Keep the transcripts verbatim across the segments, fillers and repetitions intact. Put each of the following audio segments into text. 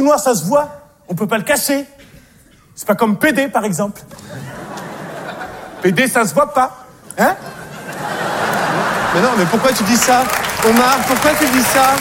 noir, ça se voit. On peut pas le cacher. C'est pas comme P D, par exemple. P D, ça se voit pas. Hein? Mais non, mais pourquoi tu dis ça? Omar, pourquoi tu dis ça?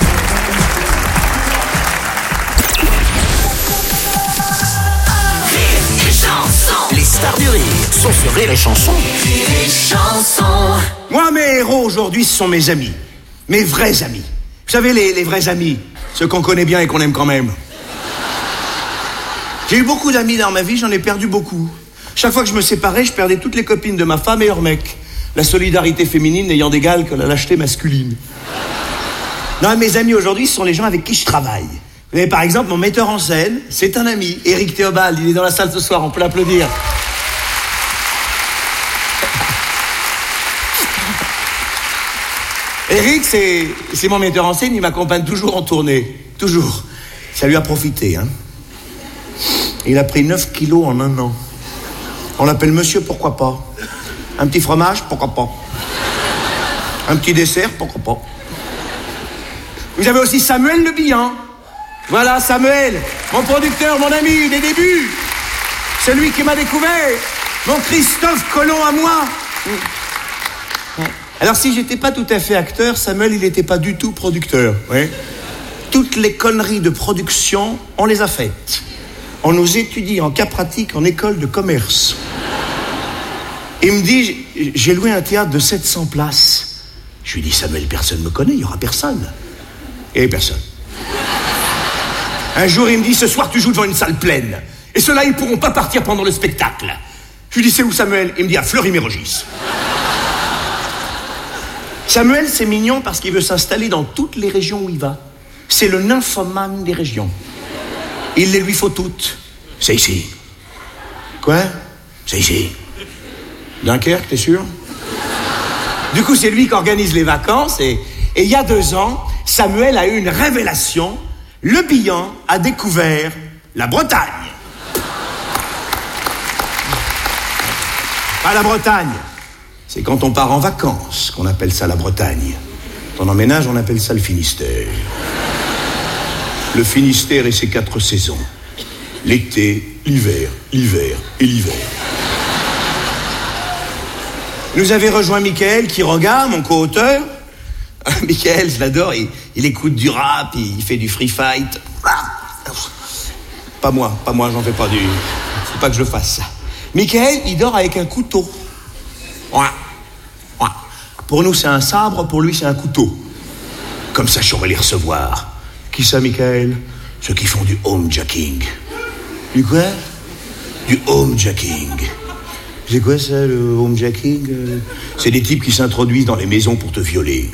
Les stars du rire sont sur Rire et Chanson. Rire et Chanson. Moi, mes héros aujourd'hui, ce sont mes amis. Mes vrais amis. Vous savez, les, les vrais amis. Ceux qu'on connaît bien et qu'on aime quand même. J'ai eu beaucoup d'amis dans ma vie, j'en ai perdu beaucoup. Chaque fois que je me séparais, je perdais toutes les copines de ma femme et leurs mecs. La solidarité féminine n'ayant d'égal que la lâcheté masculine. Non, mes amis aujourd'hui, ce sont les gens avec qui je travaille. Vous avez par exemple mon metteur en scène, c'est un ami, Éric Théobald, il est dans la salle ce soir, on peut l'applaudir. Éric, c'est, c'est mon metteur en scène, il m'accompagne toujours en tournée, toujours. Ça lui a profité, hein. Il a pris neuf kilos en un an. On l'appelle monsieur, pourquoi pas. Un petit fromage, pourquoi pas. Un petit dessert, pourquoi pas. Vous avez aussi Samuel Le Bihan. Voilà, Samuel, mon producteur, mon ami des débuts. Celui qui m'a découvert. Mon Christophe Colomb à moi. Alors, si j'étais pas tout à fait acteur, Samuel, il n'était pas du tout producteur. Oui. Toutes les conneries de production, on les a faites. On nous étudie en cas pratique en école de commerce. Il me dit, j'ai loué un théâtre de sept cents places. Je lui dis, Samuel, personne ne me connaît, il n'y aura personne. Et personne. Un jour, il me dit, ce soir, tu joues devant une salle pleine. Et ceux-là, ils ne pourront pas partir pendant le spectacle. Je lui dis, c'est où, Samuel? Il me dit, à Fleury-Mérogis. Samuel, c'est mignon parce qu'il veut s'installer dans toutes les régions où il va. C'est le nymphomane des régions. Il les lui faut toutes. C'est ici. Quoi? C'est ici. Dunkerque, t'es sûr? Du coup, c'est lui qui organise les vacances et, et il y a deux ans, Samuel a eu une révélation. Le Bihan a découvert la Bretagne. Pas la Bretagne. C'est quand on part en vacances qu'on appelle ça la Bretagne. Quand on emménage, on appelle ça le Finistère. Le Finistère et ses quatre saisons. L'été, l'hiver, l'hiver et l'hiver. Nous avait rejoint Mickaël Quiroga, mon co-auteur. Mickaël, je l'adore, il, il écoute du rap, il fait du free fight. Pas moi, pas moi, j'en fais pas du... Faut pas que je le fasse, ça. Mickaël, il dort avec un couteau. Ouais. Ouais. Pour nous, c'est un sabre, pour lui, c'est un couteau. Comme ça, je saurais les recevoir. Qui ça, Mickaël? Ceux qui font du homejacking. Du quoi? Du homejacking. C'est quoi ça, le homejacking? C'est des types qui s'introduisent dans les maisons pour te violer.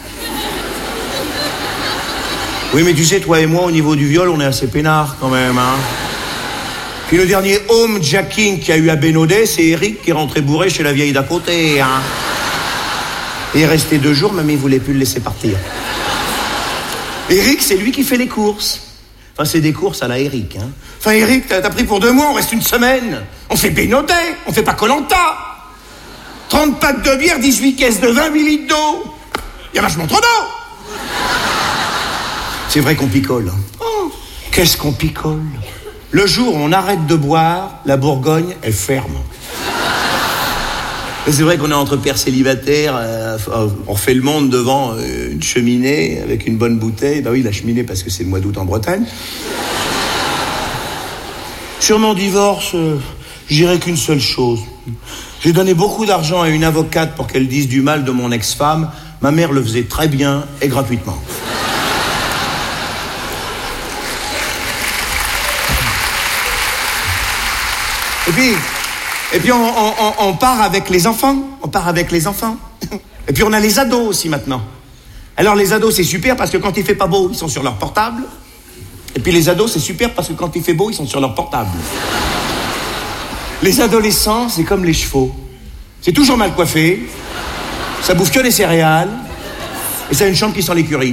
Oui, mais tu sais, toi et moi, au niveau du viol, on est assez peinards quand même, hein. Puis le dernier homejacking qu'il y a eu à Bénodet, c'est Eric qui est rentré bourré chez la vieille d'à côté, hein. Il est resté deux jours, mais il voulait plus le laisser partir. Eric, c'est lui qui fait les courses. Enfin, c'est des courses à la Eric, hein. Enfin, Eric, t'as, t'as pris pour deux mois, on reste une semaine. On fait Bénodet, on fait pas Koh-Lanta. trente packs de bière, dix-huit caisses de vin, huit litres d'eau. Il y a vachement trop d'eau. C'est vrai qu'on picole. Oh, qu'est-ce qu'on picole? Le jour où on arrête de boire, la Bourgogne, elle ferme. Et c'est vrai qu'on est entre pères célibataires, euh, on fait le monde devant euh, une cheminée avec une bonne bouteille. Bah oui, la cheminée parce que c'est le mois d'août en Bretagne. Sur mon divorce, euh, je dirais qu'une seule chose. J'ai donné beaucoup d'argent à une avocate pour qu'elle dise du mal de mon ex-femme. Ma mère le faisait très bien et gratuitement. Et puis, et puis on, on, on part avec les enfants. On part avec les enfants. Et puis on a les ados aussi maintenant. Alors les ados, c'est super parce que quand il fait pas beau, ils sont sur leur portable. Et puis les ados, c'est super parce que quand il fait beau, ils sont sur leur portable. Les adolescents, c'est comme les chevaux. C'est toujours mal coiffé. Ça bouffe que des céréales. Et ça a une chambre qui sent l'écurie.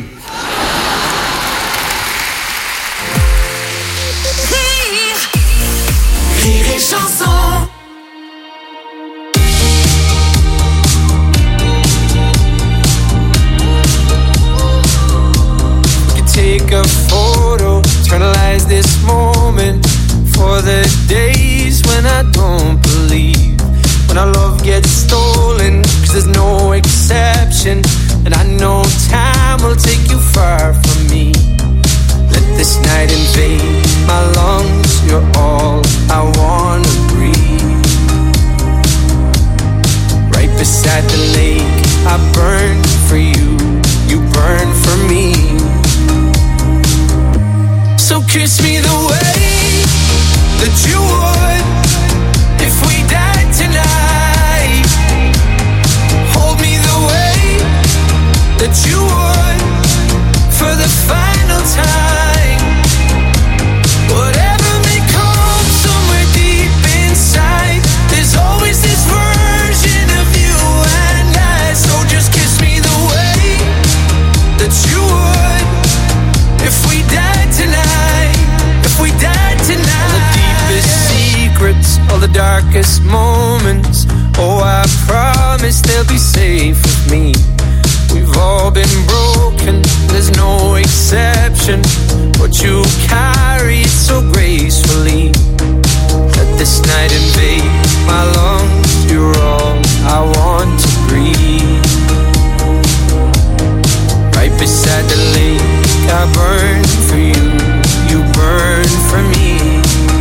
Rire et Chanson. Take a photo, turn the lights this moment for the days when I don't believe, when our love gets stolen, cause there's no exception, and I know time will take you far from me. Let this night invade my lungs, you're all I wanna breathe. Right beside the lake, I burn for you, you burn for me. So kiss me the way that you would if we died tonight. Hold me the way that you would for the final time. Whatever may come somewhere deep inside, there's always this version of you and I. So just kiss me the way that you would if we died tonight. If we died tonight. All the deepest secrets, all the darkest moments, oh, I promise they'll be safe with me. We've all been broken, there's no exception, but you carry it so gracefully. Let this night invade my lungs, you're all I want to breathe. Right beside the lake, I burn for you, you burn for me.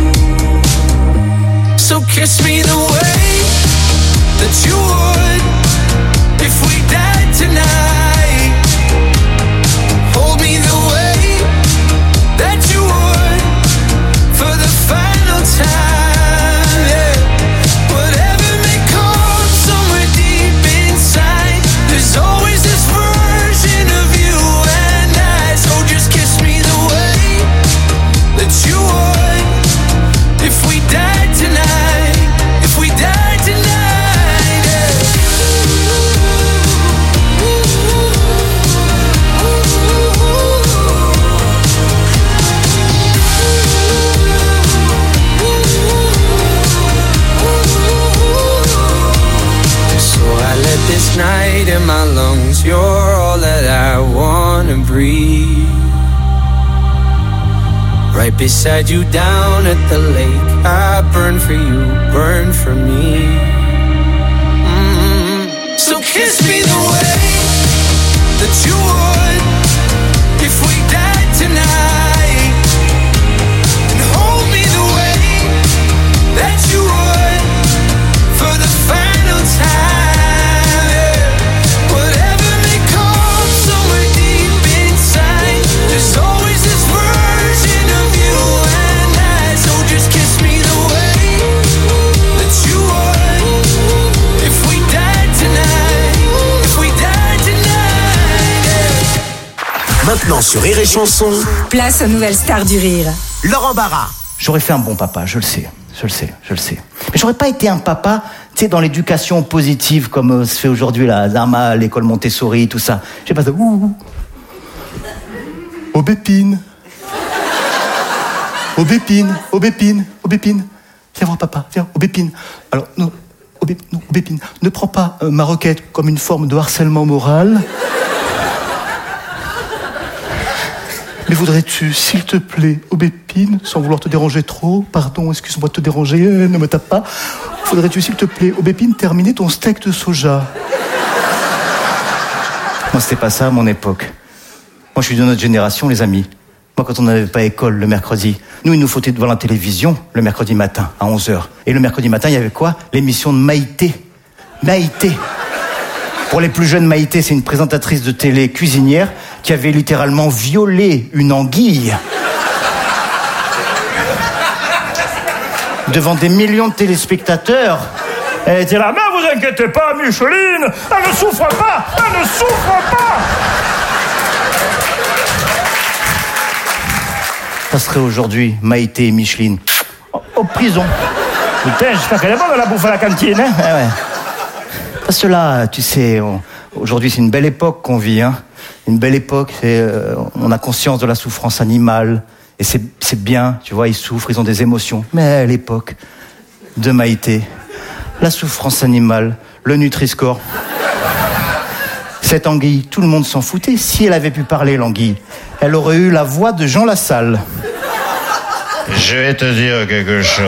So kiss me the way that you would if we died tonight. Hold me the way that you would for the final time, yeah. Whatever may come somewhere deep inside, there's always this version of you and I. So just kiss me the way that you would if we died tonight. If we died tonight, yeah. So I let this night in my lungs, you're all that I wanna breathe. Right beside you down at the lake, I burn for you, burn for me. Mm-hmm. So kiss me the way that you would if we died tonight, and hold me the way that you would for the final time, yeah. Whatever may come somewhere deep inside, there's always this version of you and I. So just kiss me the way that you would if we died tonight. If we died tonight, yeah. Maintenant sur Rire et Chanson, place aux nouvelles stars du rire. Laurent Barra. J'aurais fait un bon papa, je le sais, je le sais, je le sais. Mais j'aurais pas été un papa, tu sais, dans l'éducation positive comme euh, se fait aujourd'hui là, Zama, l'école Montessori, tout ça. J'ai pas ça. Ouh. Aubépine. Aubépine, Aubépine, Aubépine. Viens voir papa, viens, Aubépine. Alors, non, Aubé, non, Aubépine, ne prends pas euh, ma requête comme une forme de harcèlement moral. Mais voudrais-tu, s'il te plaît, Aubépine, sans vouloir te déranger trop, pardon, excuse-moi de te déranger, euh, ne me tape pas, voudrais-tu, s'il te plaît, Aubépine, terminer ton steak de soja? Moi, c'était pas ça à mon époque. Moi, je suis de notre génération, les amis. Moi, quand on n'avait pas école le mercredi, nous, il nous foutait devant la télévision le mercredi matin, à onze heures. Et le mercredi matin, il y avait quoi? L'émission de Maïté. Maïté. Pour les plus jeunes, Maïté, c'est une présentatrice de télé cuisinière qui avait littéralement violé une anguille devant des millions de téléspectateurs. Elle était là, mais vous inquiétez pas, Micheline, elle ne souffre pas, elle ne souffre pas. Ça serait aujourd'hui Maïté et Micheline en, en prison. Putain, j'espère qu'elle est bonne la bouffe à la cantine, hein. Ah ouais. Parce que là, tu sais, on, aujourd'hui c'est une belle époque qu'on vit, hein. Une belle époque, c'est, euh, on a conscience de la souffrance animale. Et c'est, c'est bien, tu vois, ils souffrent, ils ont des émotions. Mais à l'époque de Maïté, la souffrance animale, le Nutri-Score, cette anguille, tout le monde s'en foutait. Si elle avait pu parler, l'anguille, elle aurait eu la voix de Jean Lassalle. Je vais te dire quelque chose.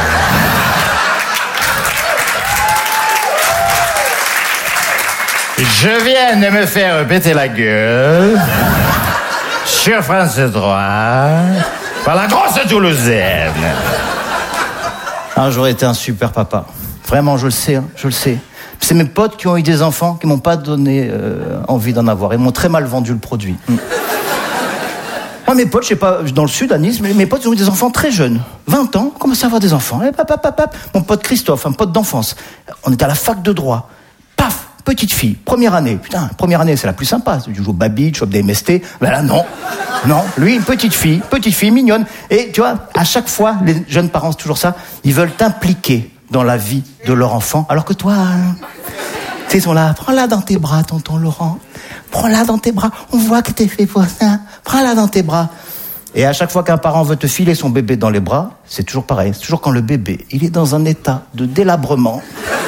Je viens de me faire péter la gueule sur France trois par la grosse Toulousaine. Ah, j'aurais été un super papa. Vraiment, je le sais, hein, je le sais. C'est mes potes qui ont eu des enfants qui m'ont pas donné euh, envie d'en avoir. Ils m'ont très mal vendu le produit. Mm. Moi, mes potes, je sais pas, dans le sud, à Nice, mais mes potes, ils ont eu des enfants très jeunes. vingt ans, commencent à avoir des enfants. Et pap, pap, pap, pap. Mon pote Christophe, un pote d'enfance. On était à la fac de droit. Paf, petite fille, première année. Putain, première année, c'est la plus sympa. Tu joues au baby, tu chopes des M S T. Ben là, non. Non, lui, une petite fille, petite fille mignonne. Et tu vois, à chaque fois, les jeunes parents, c'est toujours ça, ils veulent t'impliquer dans la vie de leur enfant, alors que toi, hein, tu sais, ils sont là, prends-la dans tes bras, tonton Laurent, prends-la dans tes bras, on voit que t'es fait pour ça, prends-la dans tes bras. Et à chaque fois qu'un parent veut te filer son bébé dans les bras, c'est toujours pareil, c'est toujours quand le bébé, il est dans un état de délabrement,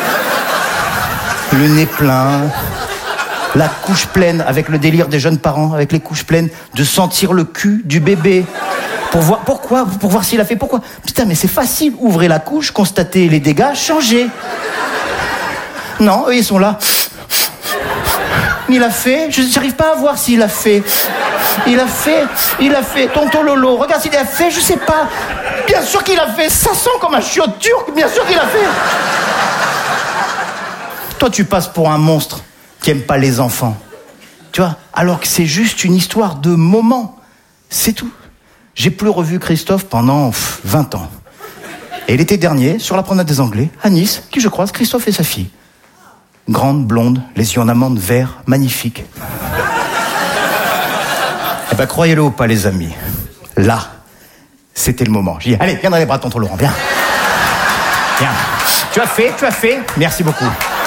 le nez plein, la couche pleine, avec le délire des jeunes parents, avec les couches pleines, de sentir le cul du bébé. Pour voir, pourquoi, pour voir s'il a fait, pourquoi. Putain, mais c'est facile, ouvrez la couche, constatez les dégâts, changez. Non, eux, ils sont là. Il a fait, je n'arrive pas à voir s'il a fait. Il a fait, il a fait, tonton Lolo, regarde s'il a fait, je sais pas. Bien sûr qu'il a fait, ça sent comme un chiot turc, bien sûr qu'il a fait. Toi, tu passes pour un monstre qui aime pas les enfants. Tu vois, alors que c'est juste une histoire de moment. C'est tout. J'ai plus revu Christophe pendant pff, vingt ans. Et l'été dernier, sur la promenade des Anglais, à Nice, qui je croise, Christophe et sa fille. Grande, blonde, les yeux en amande vert, magnifique. Eh ben, croyez-le ou pas, les amis, là, c'était le moment. J'ai dit, allez, viens dans les bras de tonton Laurent, viens. Viens. Tu as fait, tu as fait. Merci beaucoup.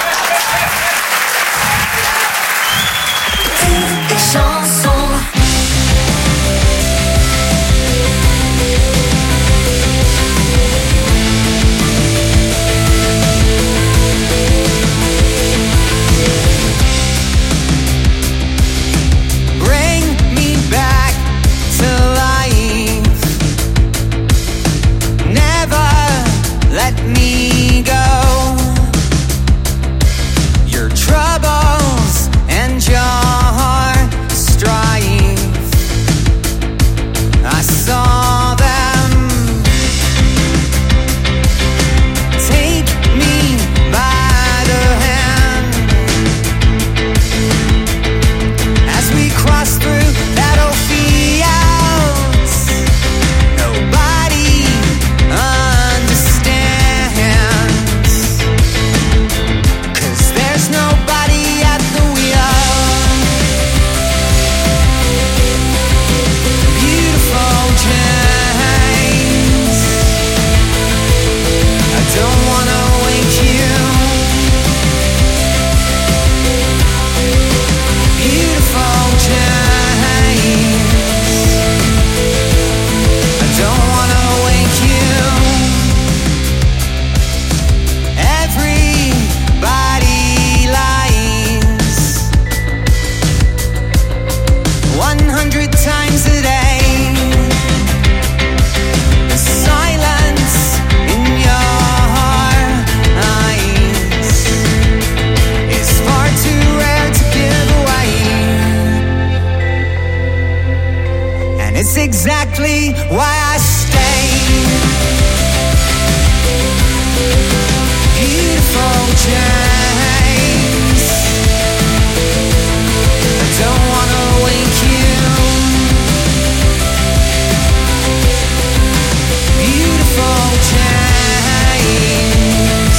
Exactly why I stay. Beautiful James, I don't wanna wake you. Beautiful James,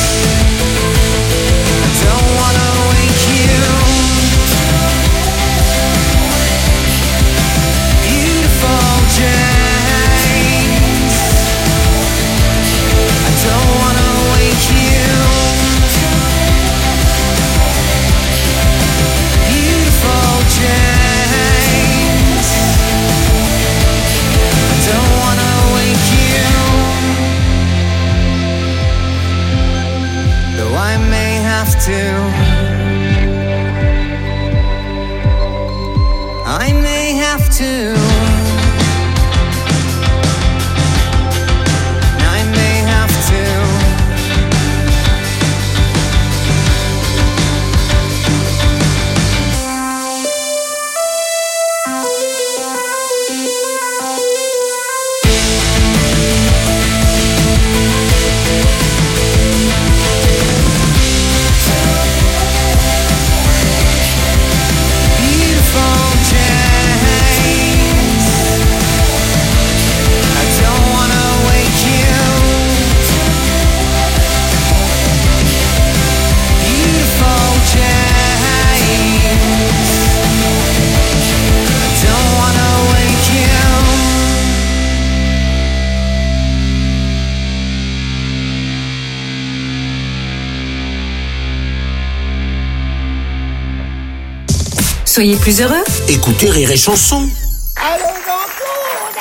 I don't wanna wake you. James, I don't wanna wake you. Beautiful James, I don't wanna wake you. Though I may have to, I may have to. Soyez plus heureux. Écoutez Rire et Chanson. Allô, Jean-Claude?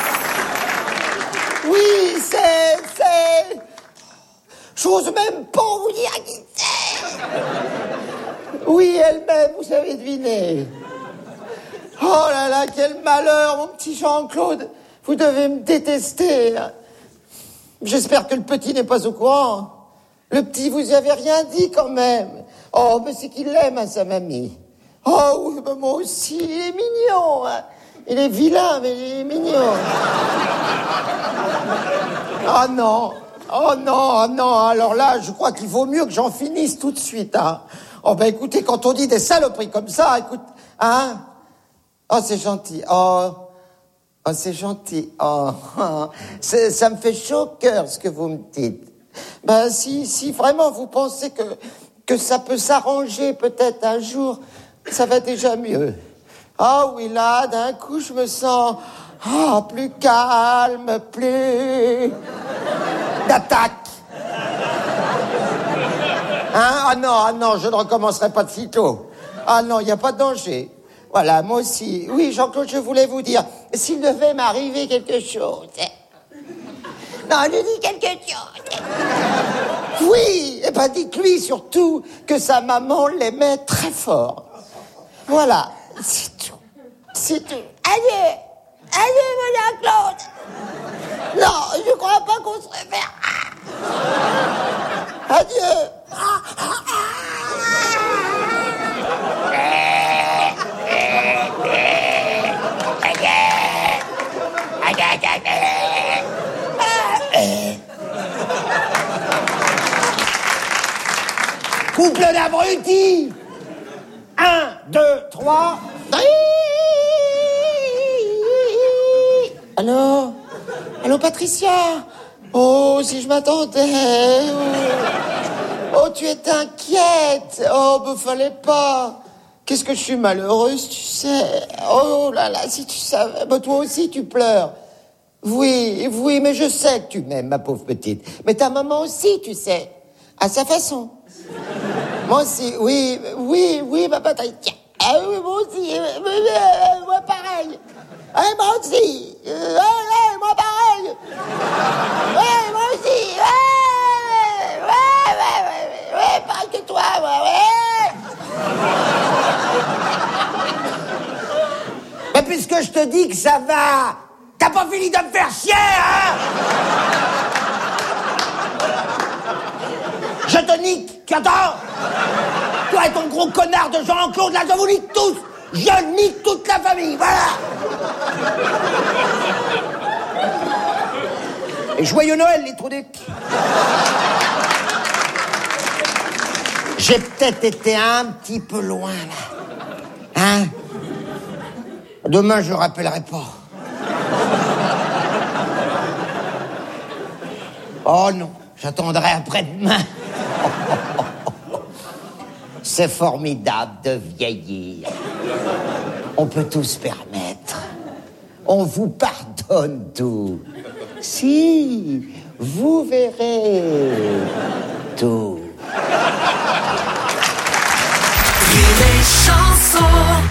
Oui, c'est... c'est... J'ose même pas vous dire qui c'est. Oui, elle-même, vous savez deviner. Oh là là, quel malheur, mon petit Jean-Claude. Vous devez me détester. J'espère que le petit n'est pas au courant. Le petit, vous y avez rien dit quand même. Oh, mais c'est qu'il l'aime, hein, sa mamie. Oh, oui, mais moi aussi, il est mignon. Hein. Il est vilain, mais il est mignon. Ah non, oh non, oh non. Alors là, je crois qu'il vaut mieux que j'en finisse tout de suite. Hein. Oh, ben écoutez, quand on dit des saloperies comme ça, écoute, hein. Oh, c'est gentil. Oh, oh c'est gentil. Oh, oh. C'est, ça me fait chaud au cœur, ce que vous me dites. Ben, si, si vraiment vous pensez que, que ça peut s'arranger peut-être un jour, ça va déjà mieux. Ah oui, là, d'un coup, je me sens oh, plus calme, plus d'attaque. Hein? Ah non, ah non, je ne recommencerai pas de sitôt. Ah non, il n'y a pas de danger. Voilà, moi aussi. Oui, Jean-Claude, je voulais vous dire, s'il devait m'arriver quelque chose... Non, lui dis quelque chose. Oui, eh ben dites-lui surtout que sa maman l'aimait très fort. Voilà, c'est tout. C'est tout. Adieu. Adieu, mon Jean-Claude. Non, je crois pas qu'on se reverra. Adieu. Couple d'abrutis. Un, deux, trois. Allô? Allô, Patricia? Oh, si je m'attendais. Oh, oh tu es inquiète. Oh, me fallait pas. Qu'est-ce que je suis malheureuse, tu sais. Oh là là, si tu savais. Bah, toi aussi, tu pleures. Oui, oui, mais je sais que tu m'aimes, ma pauvre petite. Mais ta maman aussi, tu sais. À sa façon. Moi aussi, oui, oui, oui, ma Patricia. Ah oui, moi aussi. Euh, euh, moi, pareil. Ah, moi aussi. Euh, ouais, moi, pareil. Ouais, moi aussi. Ouais, ouais, ouais, ouais, ouais, pareil que toi, moi, ouais. Mais puisque je te dis que ça va, t'as pas fini de me faire chier, hein? Je te nique, tu entends? Toi et ton gros connard de Jean-Claude, là, je vous nique tous. Je nique toute la famille, voilà. Et joyeux Noël, les trous du... J'ai peut-être été un petit peu loin, là. Hein? Demain, je rappellerai pas. Oh non, j'attendrai après-demain. C'est formidable de vieillir. On peut tout se permettre. On vous pardonne tout. Si, vous verrez tout. Les chansons.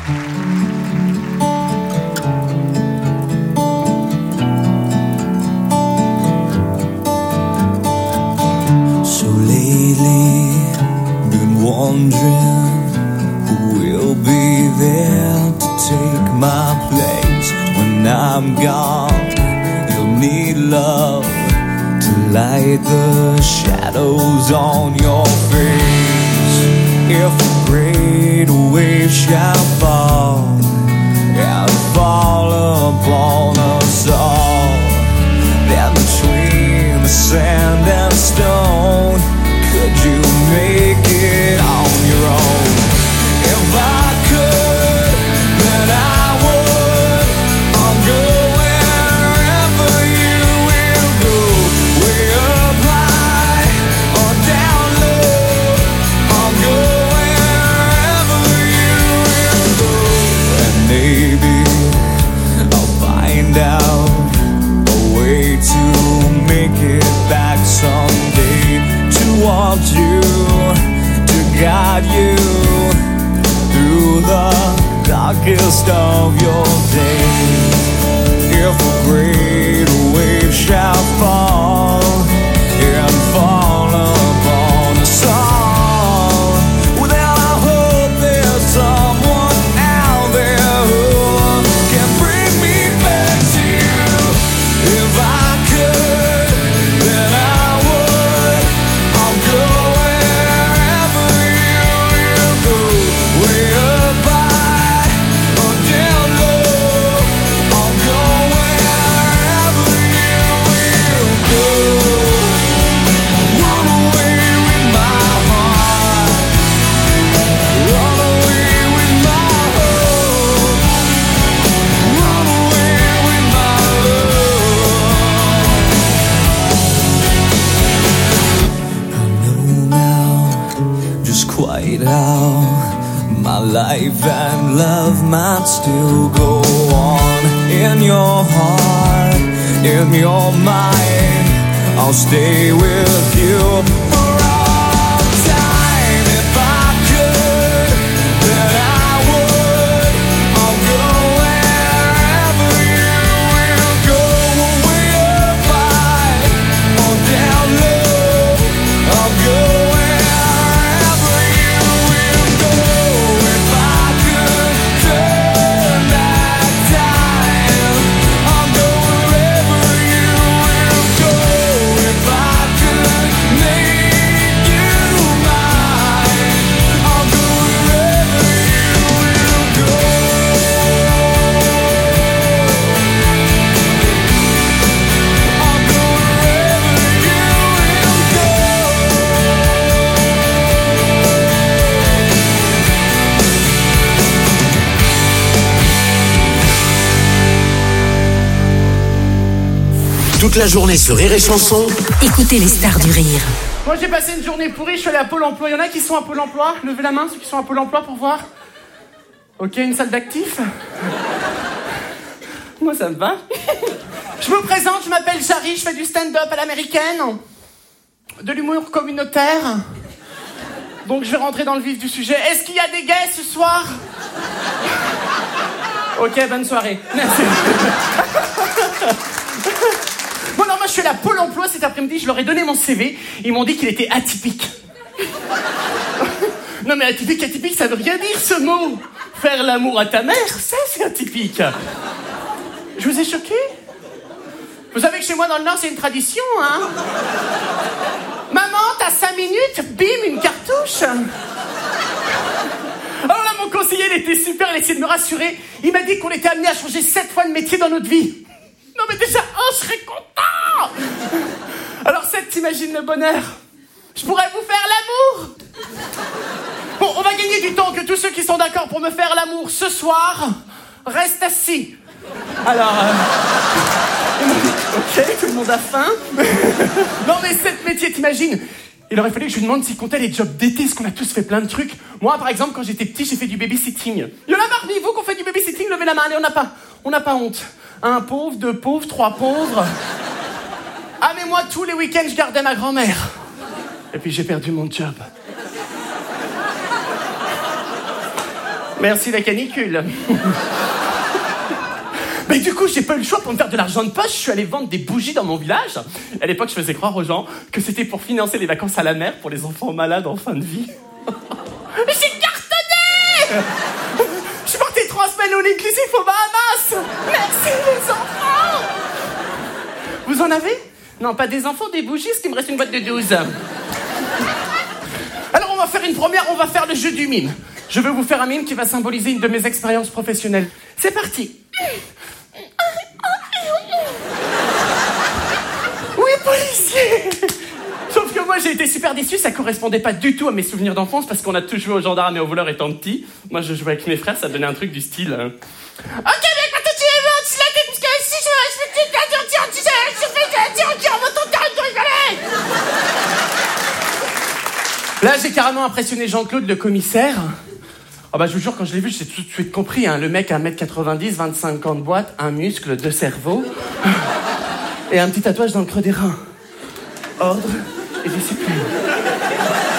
So lately, been wondering who will be there to take my place when I'm gone. You'll need love to light the shadows on your face. If a great wave shall fall and fall upon us all, then between the sand and stone, could you make it on your own? If I could, then I would. I'll go wherever you will go, way up high or down low. I'll go wherever you will go, and maybe I'll find out a way to make it back someday, to want you, to guide you through the rest of your days. If a great wave shall fall and fall upon us all, well, then I hope there's someone out there who can bring me back to you. If I could, then I would. I'll go wherever you, you go, way up high or down low. I'll go wherever you will go. Run away with my heart, run away with my hope, run away with my love. I know now just quite how my life and love might still go on. In your heart, in your mind, I'll stay with you for all time. If I could, then I would. I'll go wherever you will go, way up high or down low. I'll go wherever you will go. If I could turn back time, I'll go wherever you will go. If I could make you mine, I'll go wherever you will go. I'll go wherever you will Toute la journée sur Rire et Chanson. Écoutez les stars du rire. Moi j'ai passé une journée pourrie, je suis allé à Pôle emploi. Il y en a qui sont à Pôle emploi? Levez la main ceux qui sont à Pôle emploi pour voir. Ok, une salle d'actifs. Moi ça me va. Je me présente, je m'appelle Jarry, je fais du stand-up à l'américaine. De l'humour communautaire. Donc je vais rentrer dans le vif du sujet. Est-ce qu'il y a des gays ce soir? Ok, bonne soirée. Merci. Bon, alors moi je suis allé à Pôle emploi cet après-midi, je leur ai donné mon C V, ils m'ont dit qu'il était atypique. Non mais atypique, atypique, ça veut rien dire ce mot. Faire l'amour à ta mère, ça c'est atypique. Je vous ai choqué? Vous savez que chez moi dans le Nord c'est une tradition, hein? Maman, t'as cinq minutes, bim, une cartouche. Alors là mon conseiller il était super, il essayait de me rassurer. Il m'a dit qu'on était amené à changer sept fois de métier dans notre vie. Non mais déjà, oh, je serais content. Alors sept, t'imagines le bonheur? Je pourrais vous faire l'amour. Bon, on va gagner du temps, que tous ceux qui sont d'accord pour me faire l'amour ce soir restent assis. Alors, euh... ok, tout le monde a faim. Non mais sept métiers, t'imagines? Il aurait fallu que je lui demande s'il comptait les jobs d'été, parce qu'on a tous fait plein de trucs. Moi, par exemple, quand j'étais petit, j'ai fait du babysitting. Il y en a parmi vous qui ont fait du babysitting, levez la main, allez, on n'a pas, on n'a pas honte. Un pauvre, deux pauvres, trois pauvres. Ah mais moi, tous les week-ends, je gardais ma grand-mère. Et puis j'ai perdu mon job. Merci la canicule. Mais du coup, j'ai pas eu le choix pour me faire de l'argent de poche. Je suis allé vendre des bougies dans mon village. À l'époque, je faisais croire aux gens que c'était pour financer les vacances à la mer pour les enfants malades en fin de vie. Mais j'ai cartonné! Je suis parti trois semaines au inclusif aux Bahamas. Merci les enfants. Vous en avez? Non, pas des enfants, des bougies, parce qu'il me reste une boîte de douze. Alors on va faire une première, on va faire le jeu du mime. Je veux vous faire un mime qui va symboliser une de mes expériences professionnelles. C'est parti. Oui, policier. Sauf que moi j'ai été super déçu, ça correspondait pas du tout à mes souvenirs d'enfance parce qu'on a tous joué aux gendarmes et aux voleurs étant petit. Moi je jouais avec mes frères, ça donnait un truc du style. Euh... Ok mec, maintenant tu es mort, tu l'as fait parce que si je fais tu fais tu fais tu fais tu fais on m'entend tu Là j'ai carrément impressionné Jean-Claude le commissaire. Ah bah je vous jure, quand je l'ai vu, j'ai tout de suite compris, hein. Le mec a un mètre quatre-vingt-dix, vingt-cinq ans de boîte, un muscle, deux cerveaux et un petit tatouage dans le creux des reins. Ordre et discipline.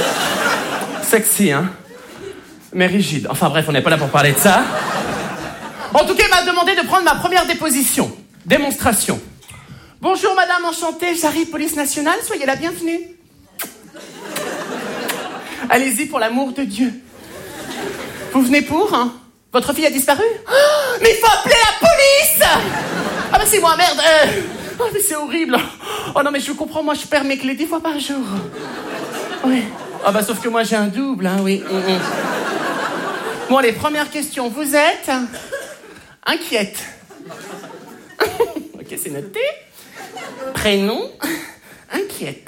Sexy, hein? Mais rigide. Enfin bref, on n'est pas là pour parler de ça. En tout cas, il m'a demandé de prendre ma première déposition. Démonstration. Bonjour madame, enchantée, j'arrive, police nationale, soyez la bienvenue. Allez-y pour l'amour de Dieu. Vous venez pour, hein? Votre fille a disparu? Oh, mais il faut appeler la police! Ah bah c'est moi, merde. Euh... Oh mais c'est horrible. Oh non mais je comprends, moi je perds mes clés dix fois par jour. Oui. Ah bah sauf que moi j'ai un double, hein, oui. Mm -mm. Bon allez, première question. Vous êtes inquiète. Ok, c'est noté. Prénom, inquiète.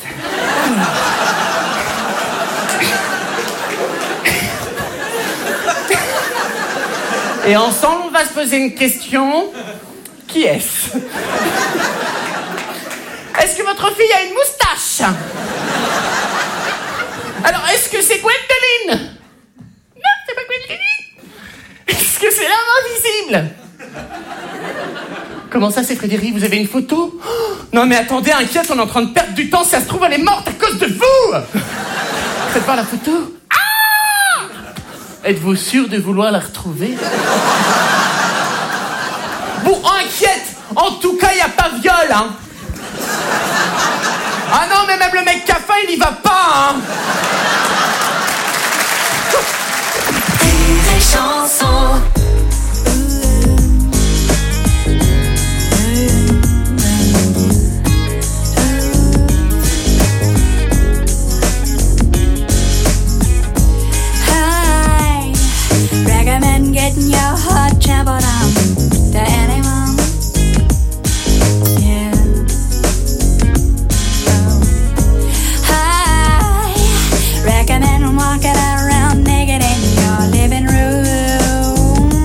Et ensemble, on va se poser une question. Qui est-ce? Est-ce que votre fille a une moustache? Alors, est-ce que c'est Gwendoline? Non, c'est pas Gwendoline. Est-ce que c'est l'homme invisible? Comment ça, c'est Frédéric? Vous avez une photo? Oh, non, mais attendez, inquiète, on est en train de perdre du temps. Si ça se trouve, elle est morte à cause de vous. Faites voir la photo. Ah! Êtes-vous sûr de vouloir la retrouver? Bon, inquiète. En tout cas, il n'y a pas viol, hein. Ah non, mais même le mec qui a faim, il y va pas, hein. Rire et chanson. Getting your heart trampled on to anyone, yeah. Oh. I recommend walking around naked in your living room.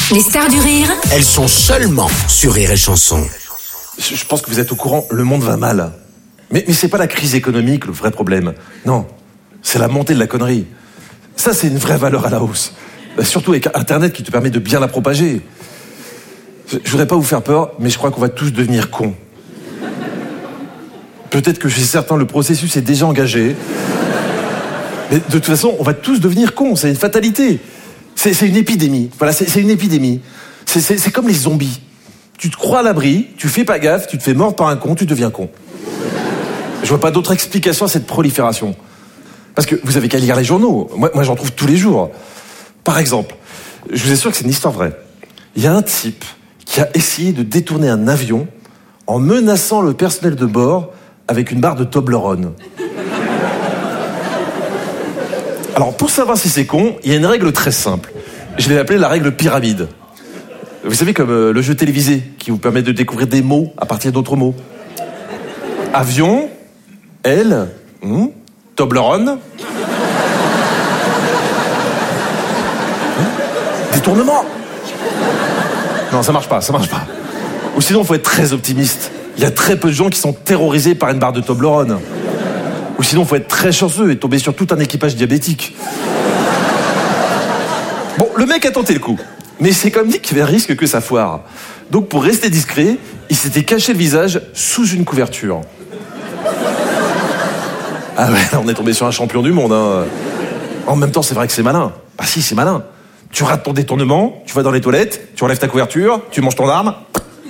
Les stars du rire. Elles sont seulement sur Rire et Chanson. Je pense que vous êtes au courant, le monde va mal. Mais, mais c'est pas la crise économique le vrai problème. Non, c'est la montée de la connerie. Ça, c'est une vraie valeur à la hausse. Surtout avec Internet qui te permet de bien la propager. Je voudrais pas vous faire peur, mais je crois qu'on va tous devenir cons. Peut-être que chez certains, le processus est déjà engagé. Mais de toute façon, on va tous devenir cons, c'est une fatalité. C'est, c'est une épidémie. Voilà, c'est, c'est une épidémie. C'est, c'est, c'est comme les zombies. Tu te crois à l'abri, tu fais pas gaffe, tu te fais mordre par un con, tu deviens con. Je vois pas d'autre explication à cette prolifération. Parce que vous avez qu'à lire les journaux. Moi, moi, j'en trouve tous les jours. Par exemple, je vous assure que c'est une histoire vraie. Il y a un type qui a essayé de détourner un avion en menaçant le personnel de bord avec une barre de Toblerone. Alors, pour savoir si c'est con, il y a une règle très simple. Je l'ai appelée la règle pyramide. Vous savez, comme euh, le jeu télévisé qui vous permet de découvrir des mots à partir d'autres mots. Avion, L, hmm, Toblerone, détournement. Non, ça marche pas, ça marche pas. Ou sinon, il faut être très optimiste. Il y a très peu de gens qui sont terrorisés par une barre de Toblerone. Ou sinon, il faut être très chanceux et tomber sur tout un équipage diabétique. Bon, le mec a tenté le coup. Mais c'est comme dit qu'il y avait un risque que ça foire. Donc, pour rester discret, il s'était caché le visage sous une couverture. Ah ouais, on est tombé sur un champion du monde, hein. En même temps, c'est vrai que c'est malin. Bah si, c'est malin. Tu rates ton détournement, tu vas dans les toilettes, tu enlèves ta couverture, tu manges ton arme.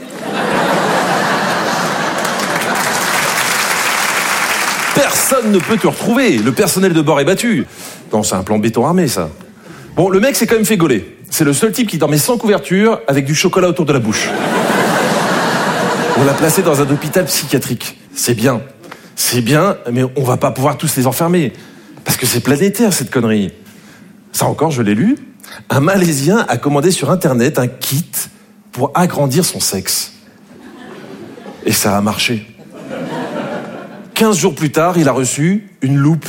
Personne ne peut te retrouver. Le personnel de bord est battu. Non, c'est un plan béton armé, ça. Bon, le mec s'est quand même fait gauler. C'est le seul type qui dormait sans couverture, avec du chocolat autour de la bouche. On l'a placé dans un hôpital psychiatrique. C'est bien. C'est bien, mais on va pas pouvoir tous les enfermer. Parce que c'est planétaire, cette connerie. Ça encore, je l'ai lu. Un Malaisien a commandé sur Internet un kit pour agrandir son sexe. Et ça a marché. quinze jours plus tard, il a reçu une loupe.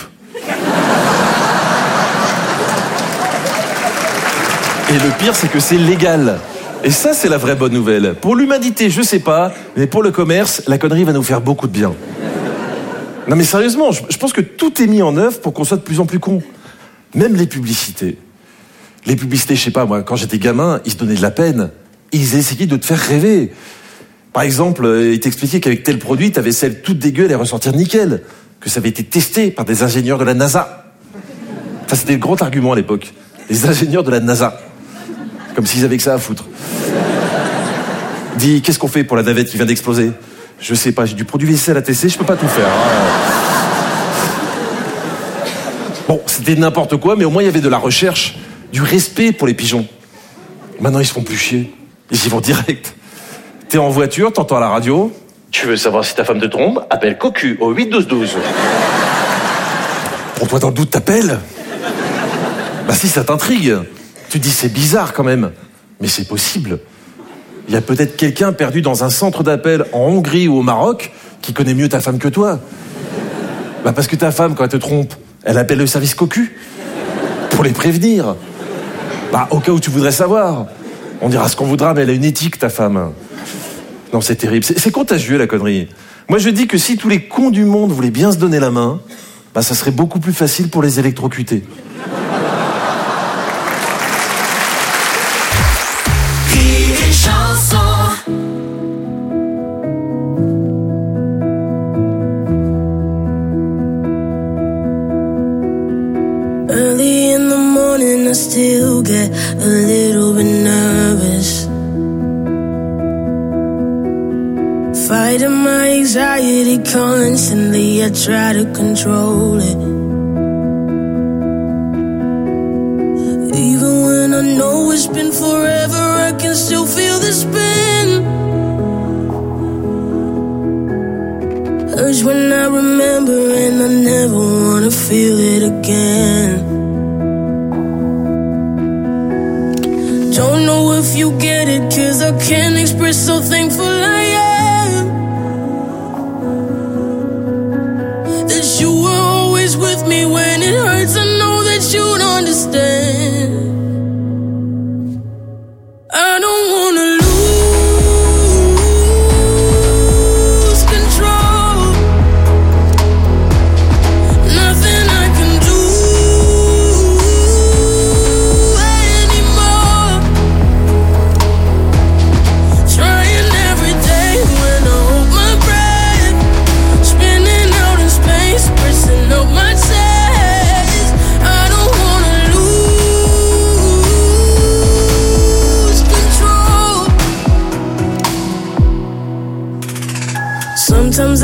Et le pire, c'est que c'est légal. Et ça, c'est la vraie bonne nouvelle. Pour l'humanité, je sais pas, mais pour le commerce, la connerie va nous faire beaucoup de bien. Non mais sérieusement, je pense que tout est mis en œuvre pour qu'on soit de plus en plus con. Même les publicités. Les publicités, je sais pas, moi, quand j'étais gamin, ils se donnaient de la peine. Ils essayaient de te faire rêver. Par exemple, ils t'expliquaient qu'avec tel produit, t'avais celle toute dégueu, elle allait ressortir nickel. Que ça avait été testé par des ingénieurs de la NASA. Ça, c'était le grand argument à l'époque. Les ingénieurs de la NASA. Comme s'ils avaient que ça à foutre. Dis, qu'est-ce qu'on fait pour la navette qui vient d'exploser? Je sais pas, j'ai du produit vaisselle à tester, je peux pas tout faire. Bon, c'était n'importe quoi, mais au moins il y avait de la recherche, du respect pour les pigeons. Maintenant, ils se font plus chier. Ils y vont direct. T'es en voiture, t'entends à la radio. Tu veux savoir si ta femme te trompe? Appelle Cocu au huit douze douze. Pour toi, dans le doute, t'appelles? Bah si, ça t'intrigue. Tu te dis, c'est bizarre quand même. Mais c'est possible. Il y a peut-être quelqu'un perdu dans un centre d'appel en Hongrie ou au Maroc qui connaît mieux ta femme que toi. Bah parce que ta femme, quand elle te trompe, elle appelle le service Cocu pour les prévenir. Bah au cas où tu voudrais savoir. On dira ce qu'on voudra, mais elle a une éthique, ta femme. Non, c'est terrible. C'est, c'est contagieux, la connerie. Moi, je dis que si tous les cons du monde voulaient bien se donner la main, bah ça serait beaucoup plus facile pour les électrocuter. Early in the morning, I still get a little bit nervous. Fighting my anxiety constantly, I try to control it. Even when I know it's been forever, I can still feel the spin. Urge when I remember, and I never wanna feel it again. Don't know if you get it, 'cause I can't express how thankful I am that you were always with me when it hurts. I know that you'd understand. I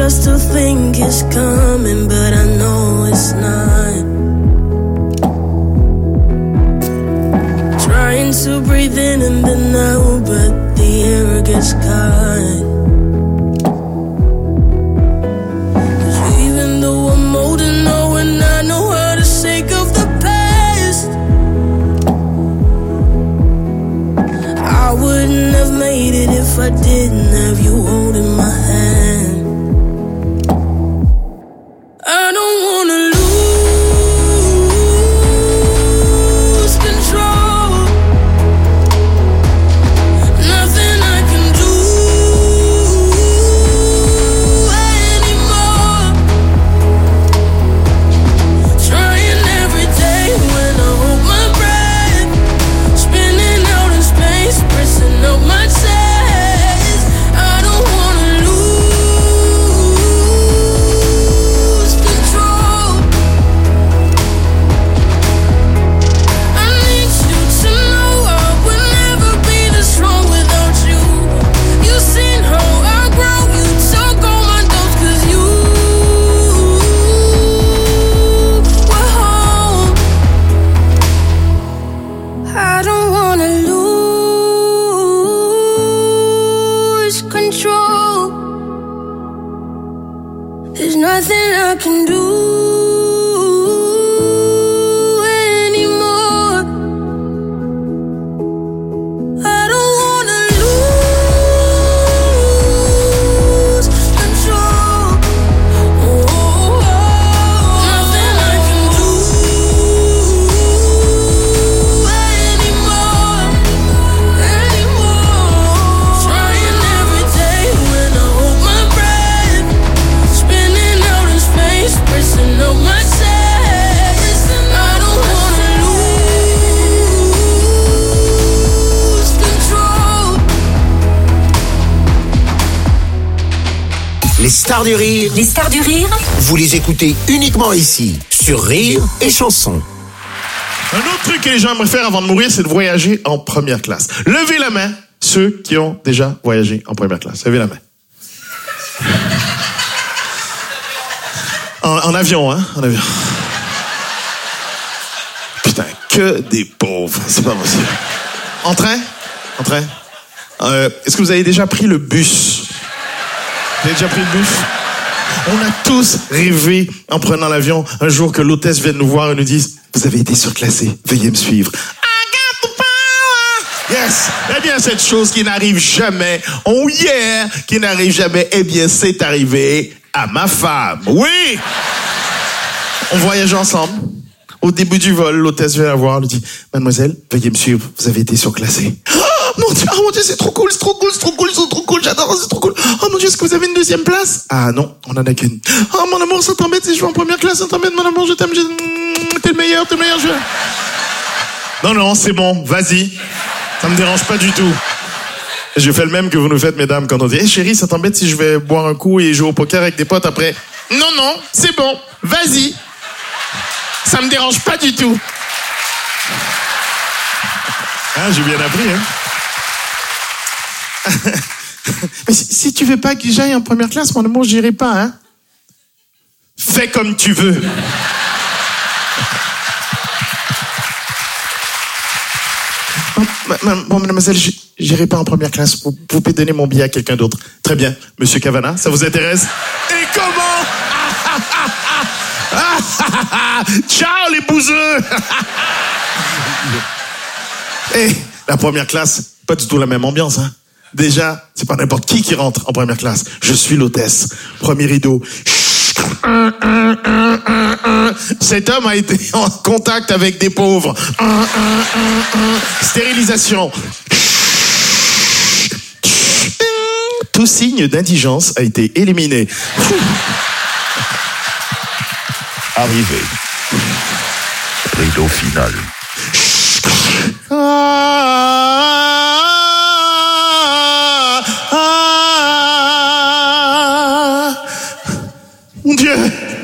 I still think it's coming, but I know it's not. Trying to breathe in and then out, but the air gets caught. Cause even though I'm old and know and I know how to shake off the past, I wouldn't have made it if I didn't have you holding my hand. I don't wanna lose control. Nothing I can do anymore. Trying every day when I hold my breath, spinning out in space, pressing up my chest. I don't wanna lose control. I need you to know I would never be this strong without you. You seen how I grow, you took all my doubts 'cause you were home. I don't wanna lose control. There's nothing I can do anymore. I don't wanna lose control. Nothing I can do anymore. Anymore. Trying every day when I hold my breath, spinning out in space, pressing up my chest. I don't wanna lose control. Les stars du rire. Les stars du rire. Vous les écoutez uniquement ici, sur Rire et Chanson. Un autre truc que les gens aimeraient faire avant de mourir, c'est de voyager en première classe. Levez la main, ceux qui ont déjà voyagé en première classe. Levez la main. En, en avion, hein? En avion. Putain, que des pauvres. C'est pas possible. En train? En train? Euh, est-ce que vous avez déjà pris le bus? Vous avez déjà pris le bus? On a tous rêvé, en prenant l'avion, un jour que l'hôtesse vienne nous voir et nous dise « Vous avez été surclassé, veuillez me suivre. » Yes! Eh bien, cette chose qui n'arrive jamais, oh yeah, qui n'arrive jamais, eh bien, c'est arrivé à ma femme. Oui! On voyage ensemble. Au début du vol, l'hôtesse vient la voir, lui dit « Mademoiselle, veuillez me suivre, vous avez été surclassée. » Oh mon Dieu, oh mon Dieu, c'est trop cool, c'est trop cool, c'est trop cool, c'est trop cool, j'adore, c'est trop cool. Oh mon Dieu, est-ce que vous avez une deuxième place? Ah non, on en a qu'une. Oh mon amour, ça t'embête si je vais en première classe, ça t'embête mon amour, je t'aime, je... t'es le meilleur, t'es le meilleur, je... Non, non, c'est bon, vas-y. Ça me dérange pas du tout. Je fais le même que vous nous faites, mesdames, quand on dit hey, « Chérie, ça t'embête si je vais boire un coup et jouer au poker avec des potes après ?» Non, non, c'est bon, vas-y. Ça me dérange pas du tout. Ah, j'ai bien appris, hein. Mais si, si tu veux pas que j'aille en première classe, mon amour, j'irai pas, hein. Fais comme tu veux. Bon, mademoiselle, j'irai pas en première classe. Vous, vous pouvez donner mon billet à quelqu'un d'autre. Très bien. Monsieur Cavana, ça vous intéresse? Et comment? Ciao, les bouseux. Et la première classe, pas du tout la même ambiance, hein. Déjà, c'est pas n'importe qui qui rentre en première classe. Je suis l'hôtesse. Premier rideau. Cet homme a été en contact avec des pauvres. Stérilisation. Tout signe d'indigence a été éliminé. Arrivé. Rideau final. Mon Dieu!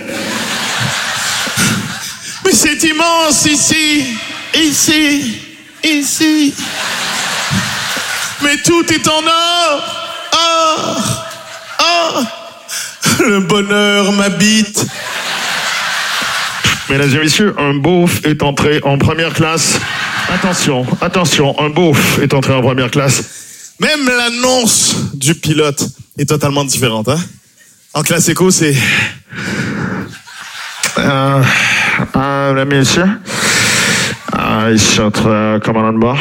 Mais c'est immense ici, ici, ici. Mais tout est en or, or, or. Le bonheur m'habite. Mesdames et messieurs, un beauf est entré en première classe. Attention, attention, un beauf est entré en première classe. Même l'annonce du pilote est totalement différente. Hein? En classe éco, c'est... Euh, euh, mesdames et messieurs, euh, ici entre euh, commandant de bord.